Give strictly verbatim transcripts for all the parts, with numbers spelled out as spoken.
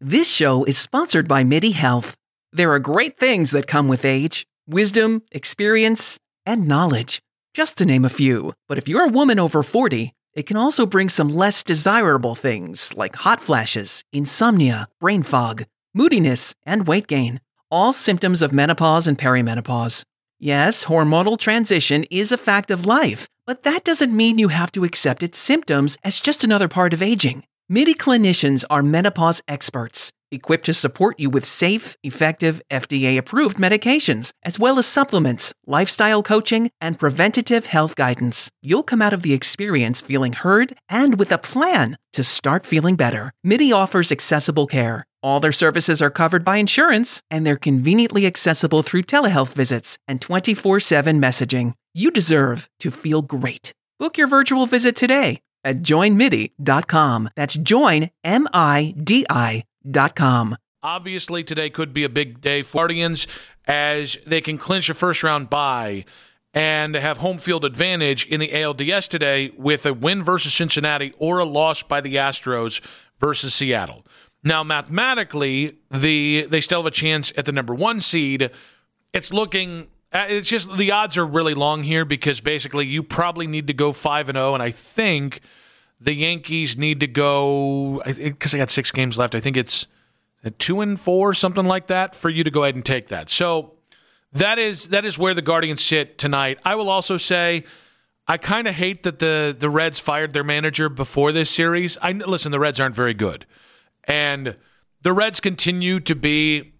This show is sponsored by MIDI Health. There are great things that come with age: wisdom, experience, and knowledge, just to name a few. But if you're a woman over forty, it can also bring some less desirable things like hot flashes, insomnia, brain fog, moodiness, and weight gain. All symptoms of menopause and perimenopause. Yes, hormonal transition is a fact of life, but that doesn't mean you have to accept its symptoms as just another part of aging. MIDI clinicians are menopause experts, equipped to support you with safe, effective, F D A-approved medications, as well as supplements, lifestyle coaching, and preventative health guidance. You'll come out of the experience feeling heard and with a plan to start feeling better. MIDI offers accessible care. All their services are covered by insurance, and they're conveniently accessible through telehealth visits and twenty-four seven messaging. You deserve to feel great. Book your virtual visit today at join midi dot com. That's join, M I D I dot com. Obviously, today could be a big day for Guardians as they can clinch a first-round bye and have home field advantage in the A L D S today with a win versus Cincinnati or a loss by the Astros versus Seattle. Now, mathematically, the they still have a chance at the number one seed. It's looking, it's just the odds are really long here because basically you probably need to go five and oh, and I think the Yankees need to go, because they got six games left, I think it's two and four, something like that, for you to go ahead and take that. So that is that is where the Guardians sit tonight. I will also say, I kind of hate that the the Reds fired their manager before this series. I listen, the Reds aren't very good. And the Reds continue to be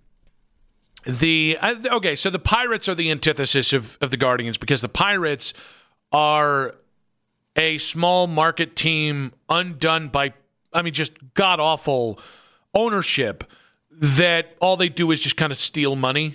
the – okay, so the Pirates are the antithesis of, of the Guardians because the Pirates are a small market team undone by, I mean, just god-awful ownership that all they do is just kind of steal money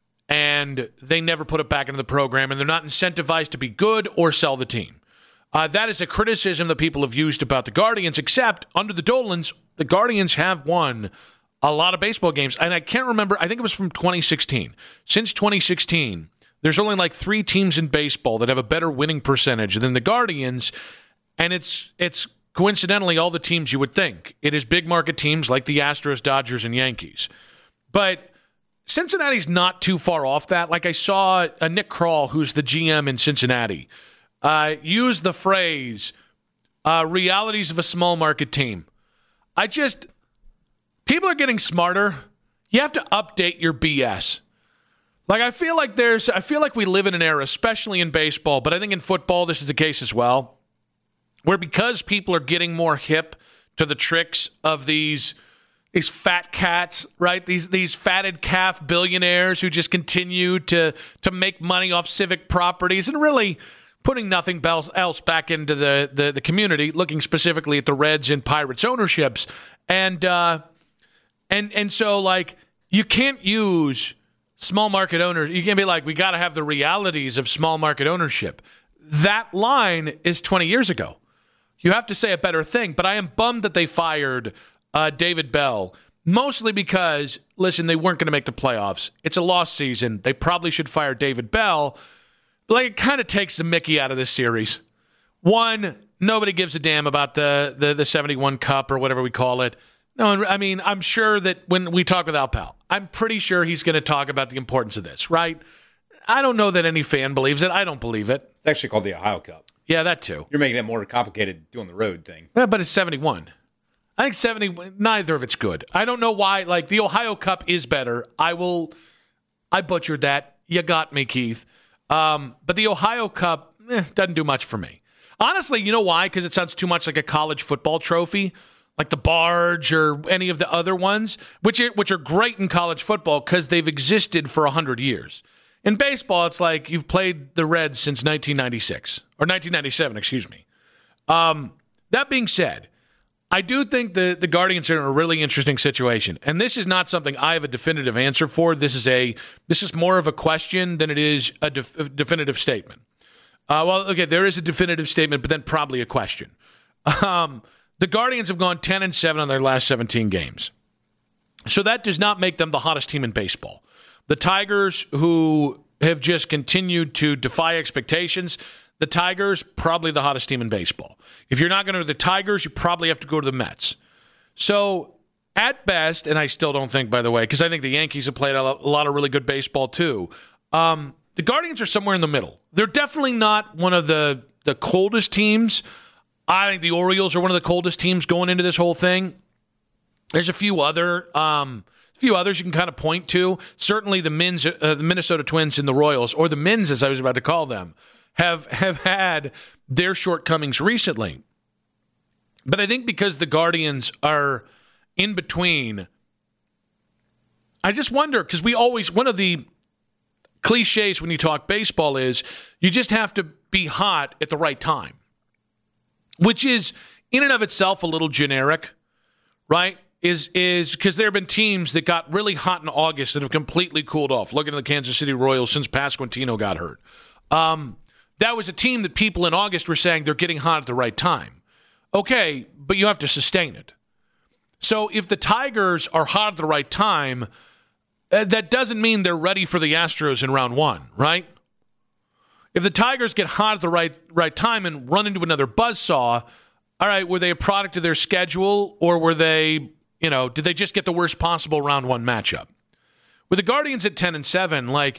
and they never put it back into the program and they're not incentivized to be good or sell the team. Uh, that is a criticism that people have used about the Guardians, except under the Dolans, the Guardians have won a lot of baseball games. And I can't remember, I think it was from twenty sixteen. Since twenty sixteen, there's only like three teams in baseball that have a better winning percentage than the Guardians. And it's it's coincidentally all the teams you would think. It is big market teams like the Astros, Dodgers, and Yankees. But Cincinnati's not too far off that. Like I saw a Nick Kroll, who's the G M in Cincinnati, Uh, use the phrase, uh, realities of a small market team. I just, people are getting smarter. You have to update your B S. Like, I feel like there's, I feel like we live in an era, especially in baseball, but I think in football this is the case as well, where because people are getting more hip to the tricks of these, these fat cats, right? These, these fatted calf billionaires who just continue to, to make money off civic properties and really putting nothing else back into the, the, the community, looking specifically at the Reds and Pirates ownerships. And, uh, and, and so, like, you can't use small market owners. You can't be like, we got to have the realities of small market ownership. That line is twenty years ago. You have to say a better thing. But I am bummed that they fired uh, David Bell, mostly because, listen, they weren't going to make the playoffs. It's a lost season. They probably should fire David Bell. Like, it kind of takes the mickey out of this series. One, nobody gives a damn about the, the, the seventy-one Cup or whatever we call it. No, I mean, I'm sure that when we talk with Al Pal, I'm pretty sure he's going to talk about the importance of this, right? I don't know that any fan believes it. I don't believe it. It's actually called the Ohio Cup. Yeah, that too. You're making it more complicated doing the road thing. Yeah, but it's seventy-one. I think seventy, neither of it's good. I don't know why. Like, the Ohio Cup is better. I will, I butchered that. You got me, Keith. Um, but the Ohio Cup eh, doesn't do much for me. Honestly, you know why? Because it sounds too much like a college football trophy, like the Barge or any of the other ones, which are, which are great in college football because they've existed for one hundred years. In baseball, it's like you've played the Reds since nineteen ninety-six, or nineteen ninety-seven, excuse me. Um, that being said, I do think the, the Guardians are in a really interesting situation. And this is not something I have a definitive answer for. This is a this is more of a question than it is a, def, a definitive statement. Uh, well, okay, there is a definitive statement, but then probably a question. Um, the Guardians have gone ten and seven on their last seventeen games. So that does not make them the hottest team in baseball. The Tigers, who have just continued to defy expectations, the Tigers, probably the hottest team in baseball. If you're not going to the Tigers, you probably have to go to the Mets. So At best, and I still don't think, by the way, because I think the Yankees have played a lot of really good baseball too. Um, the Guardians are somewhere in the middle. They're definitely not one of the, the coldest teams. I think the Orioles are one of the coldest teams going into this whole thing. There's a few other, um, a few others you can kind of point to. Certainly the Mins, uh, the Minnesota Twins and the Royals, or the Mins as I was about to call them, have have had their shortcomings recently. But I think because the Guardians are in between, I just wonder, because we always, one of the cliches when you talk baseball is you just have to be hot at the right time, which is in and of itself a little generic, right? Is is because there have been teams that got really hot in August that have completely cooled off. Looking at the Kansas City Royals since Pasquantino got hurt. Um, that was a team that people in August were saying they're getting hot at the right time. Okay, but you have to sustain it. So if the Tigers are hot at the right time, uh, that doesn't mean they're ready for the Astros in round one, right? If the Tigers get hot at the right right time and run into another buzzsaw, all right, were they a product of their schedule, or were they, you know, did they just get the worst possible round one matchup? With the Guardians at ten and seven, like,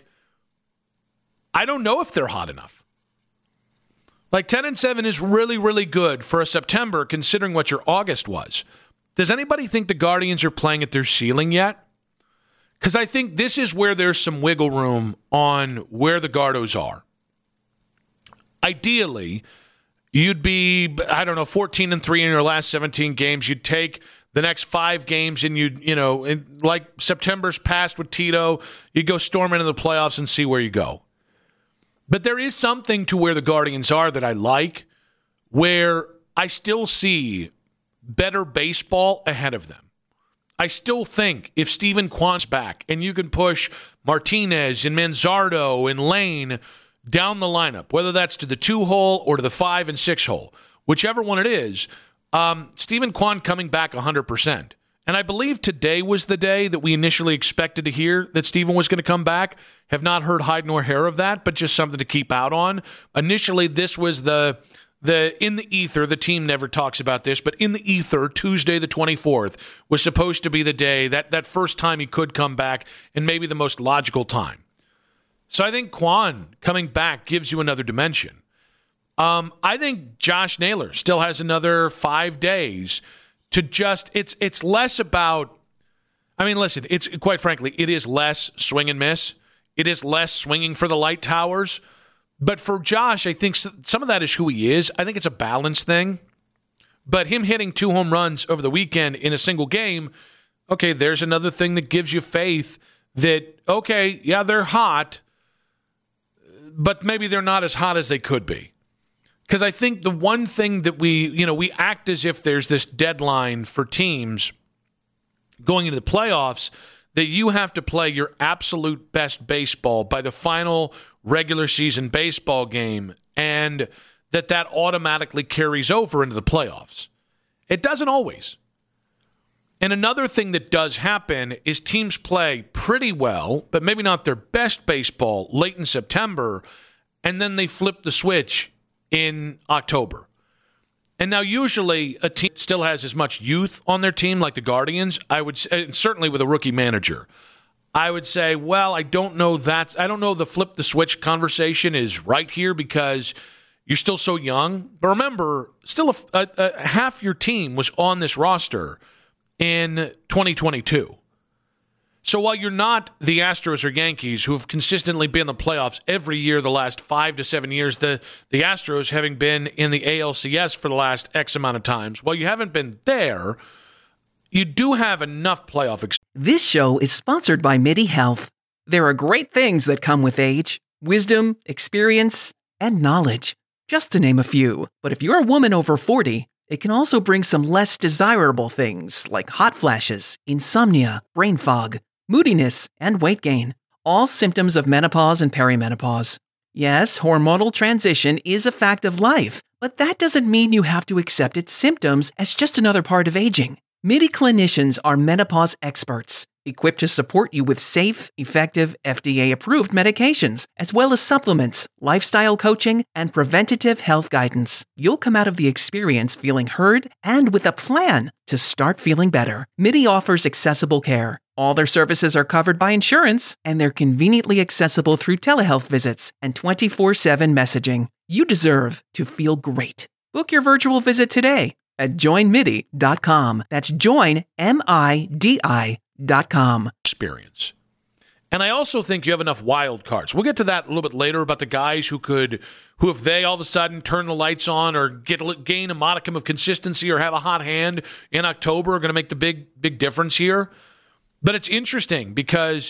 I don't know if they're hot enough. Like, ten and seven is really, really good for a September, considering what your August was. Does anybody think the Guardians are playing at their ceiling yet? Because I think this is where there's some wiggle room on where the Gardos are. Ideally, you'd be, I don't know, fourteen and three in your last seventeen games. You'd take the next five games and you'd, you know, in, like September's past with Tito, you'd go storm into the playoffs and see where you go. But there is something to where the Guardians are that I like, where I still see better baseball ahead of them. I still think if Steven Kwan's back and you can push Martinez and Manzardo and Lane down the lineup, whether that's to the two-hole or to the five and six-hole, whichever one it is, um, Steven Kwan coming back one hundred percent. And I believe today was the day that we initially expected to hear that Steven was going to come back. Have not heard hide nor hair of that, but just something to keep out on. Initially, this was the the in the ether. The team never talks about this, but in the ether, Tuesday the twenty-fourth was supposed to be the day, that, that first time he could come back, and maybe the most logical time. So I think Kwan coming back gives you another dimension. Um, I think Josh Naylor still has another five days to just, it's it's less about, I mean, listen, it's quite frankly, it is less swing and miss. It is less swinging for the light towers. But for Josh, I think some of that is who he is. I think it's a balance thing. But him hitting two home runs over the weekend in a single game, okay, there's another thing that gives you faith that, okay, yeah, they're hot, but maybe they're not as hot as they could be. Because I think the one thing that we, you know, we act as if there's this deadline for teams going into the playoffs that you have to play your absolute best baseball by the final regular season baseball game, and that that automatically carries over into the playoffs. It doesn't always. And another thing that does happen is teams play pretty well, but maybe not their best baseball late in September, and then they flip the switch in October. And now usually a team still has as much youth on their team like the Guardians, I would say, certainly with a rookie manager. I would say, well, I don't know that. I don't know the flip the switch conversation is right here because you're still so young. But remember, still a, a, a half your team was on this roster in twenty twenty-two. So while you're not the Astros or Yankees who have consistently been in the playoffs every year the last five to seven years, the, the Astros having been in the A L C S for the last X amount of times, while you haven't been there, you do have enough playoff experience. This show is sponsored by MIDI Health. There are great things that come with age, wisdom, experience, and knowledge, just to name a few. But if you're a woman over forty, it can also bring some less desirable things like hot flashes, insomnia, brain fog, moodiness, and weight gain, all symptoms of menopause and perimenopause. Yes, hormonal transition is a fact of life, but that doesn't mean you have to accept its symptoms as just another part of aging. MIDI clinicians are menopause experts, equipped to support you with safe, effective, F D A-approved medications, as well as supplements, lifestyle coaching, and preventative health guidance. You'll come out of the experience feeling heard and with a plan to start feeling better. MIDI offers accessible care. All their services are covered by insurance, and they're conveniently accessible through telehealth visits and twenty-four seven messaging. You deserve to feel great. Book your virtual visit today at join midi dot com. That's join, M I D I dot com. Experience. And I also think you have enough wild cards. We'll get to that a little bit later about the guys who could, who if they all of a sudden turn the lights on or get gain a modicum of consistency or have a hot hand in October are going to make the big, big difference here. But it's interesting because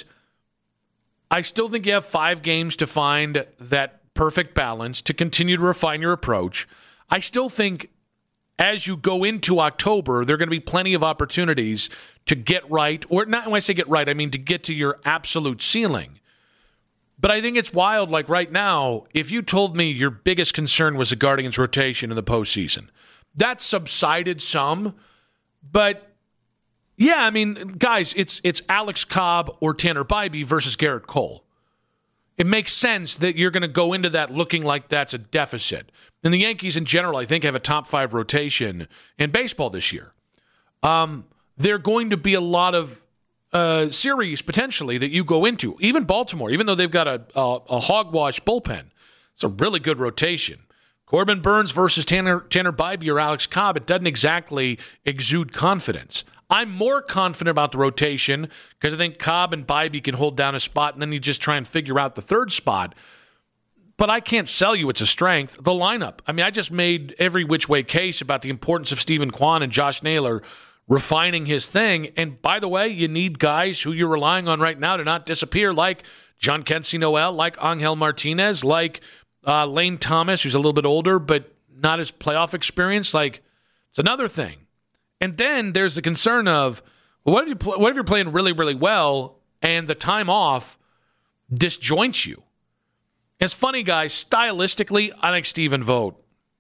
I still think you have five games to find that perfect balance to continue to refine your approach. I still think as you go into October, there are going to be plenty of opportunities to get right, or not when I say get right, I mean to get to your absolute ceiling. But I think it's wild, like right now, if you told me your biggest concern was the Guardians' rotation in the postseason, that subsided some, but yeah, I mean, guys, it's it's Alex Cobb or Tanner Bybee versus Garrett Cole. It makes sense that you're going to go into that looking like that's a deficit. And the Yankees in general, I think, have a top five rotation in baseball this year. Um, there are going to be a lot of uh, series potentially that you go into. Even Baltimore, even though they've got a, a, a hogwash bullpen, it's a really good rotation. Corbin Burns versus Tanner, Tanner Bybee or Alex Cobb, it doesn't exactly exude confidence. I'm more confident about the rotation because I think Cobb and Bybee can hold down a spot, and then you just try and figure out the third spot. But I can't sell you it's a strength. The lineup. I mean, I just made every which way case about the importance of Stephen Kwan and Josh Naylor refining his thing. And by the way, you need guys who you're relying on right now to not disappear, like John Kensey Noel, like Angel Martinez, like uh, Lane Thomas, who's a little bit older but not as playoff experienced. Like, it's another thing. And then there's the concern of, well, what if, you pl- what if you're playing really, really well and the time off disjoints you? It's funny, guys. Stylistically, I think Stephen Vogt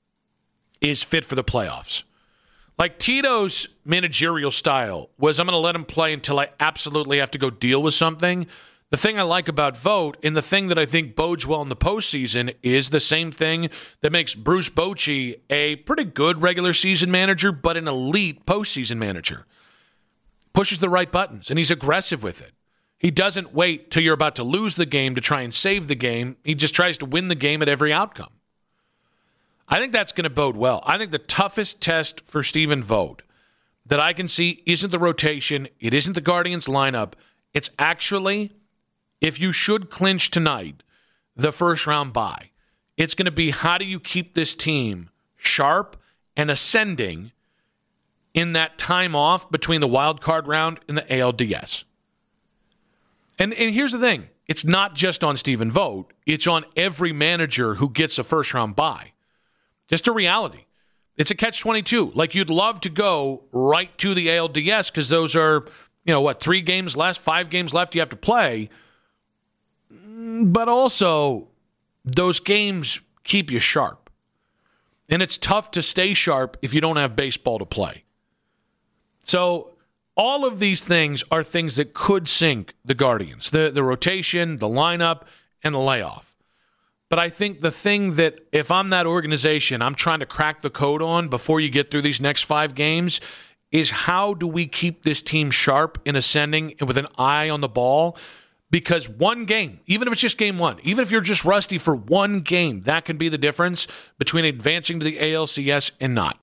is fit for the playoffs. Like Tito's managerial style was, I'm going to let him play until I absolutely have to go deal with something. The thing I like about Vogt, and the thing that I think bodes well in the postseason, is the same thing that makes Bruce Bochy a pretty good regular season manager, but an elite postseason manager. Pushes the right buttons, and he's aggressive with it. He doesn't wait till you're about to lose the game to try and save the game. He just tries to win the game at every outcome. I think that's going to bode well. I think the toughest test for Stephen Vogt that I can see isn't the rotation. It isn't the Guardians lineup. It's actually, if you should clinch tonight, the first round bye. It's going to be, how do you keep this team sharp and ascending in that time off between the wild card round and the A L D S? And, and here's the thing. It's not just on Stephen Vogt. It's on every manager who gets a first-round bye. Just a reality. It's a catch twenty-two. Like, you'd love to go right to the A L D S because those are, you know, what, three games left, five games left you have to play. But also, those games keep you sharp. And it's tough to stay sharp if you don't have baseball to play. So all of these things are things that could sink the Guardians. The, the rotation, the lineup, and the layoff. But I think the thing that, if I'm that organization, I'm trying to crack the code on before you get through these next five games, is how do we keep this team sharp and ascending and with an eye on the ball? Because one game, even if it's just game one, even if you're just rusty for one game, that can be the difference between advancing to the A L C S and not.